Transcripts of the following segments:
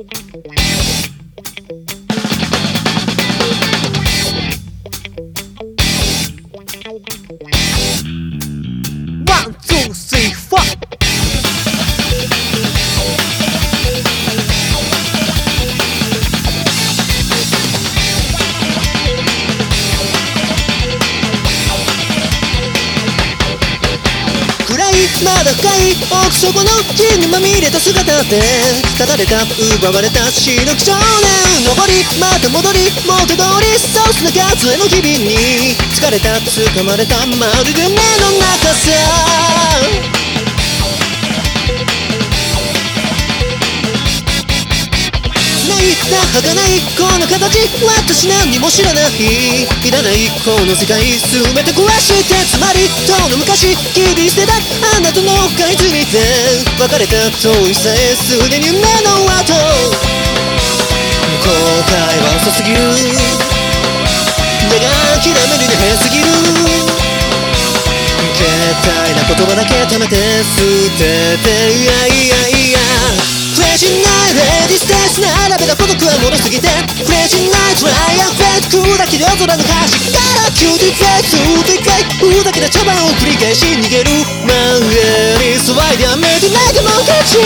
One, two, three, four. まだ深い奥底の地にまみれた姿で語れた奪われた死の少年登りまた戻り元通りそうすな数への日々に疲れた掴まれたまるで夢の中さ儚いこの形私何にも知らないいらないこの世界全て壊してつまり遠の昔切り捨てたあなたの海図にて別れた遠いさえすでに夢の後後悔は遅すぎるだが諦めるに早すぎる携帯な言葉だけ貯めて捨てていやいやいやクレイジーナイトレディステンス並べた孤独はもろすぎてクレイジーナイトライアンフェイト砕きで夜空の端からキューティーフェイスでかいふざけた茶番を繰り返し逃げる前に騒いでやめてないでも勝ち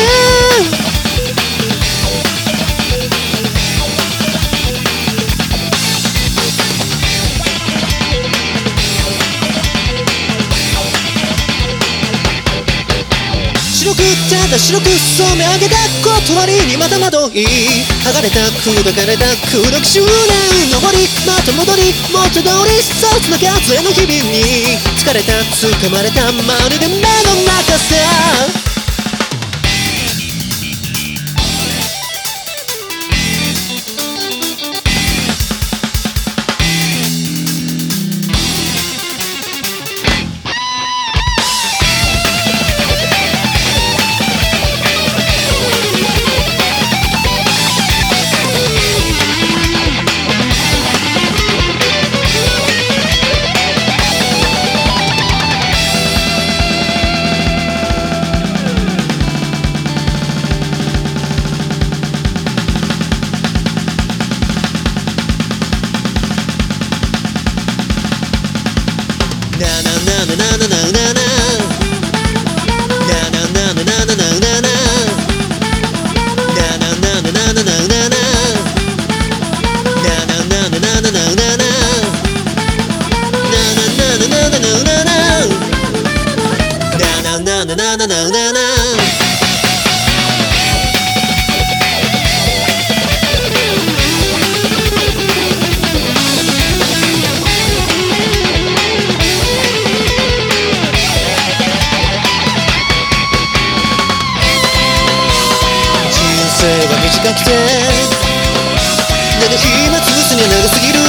ただ白く染め上げた断りにまた惑い剥がれた砕かれた黒き執念登りまた戻り元通りそうつな数への日々に疲れた掴まれたまるで目の中さ短くてだが暇つぶすには長すぎる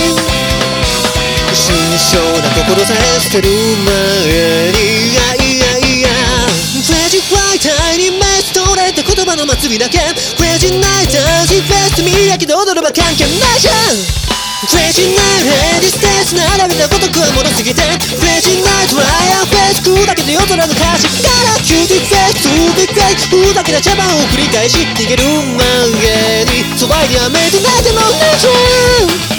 心象な心さえ捨てる前にいやいやいやクレイジーフライターにメス取れた言葉の祭りだけクレイジーナイタージーフェスト見上げて踊れば関係ないじゃんクレイジーナイトレディステンス並べた孤独はもろすぎてクレイジーナイトライアンフェイス砕けて夜空の端からキューティーフェイスビッグフェイスふざけた茶番を繰り返し逃げる前に騒いでやめてないでもないじゃん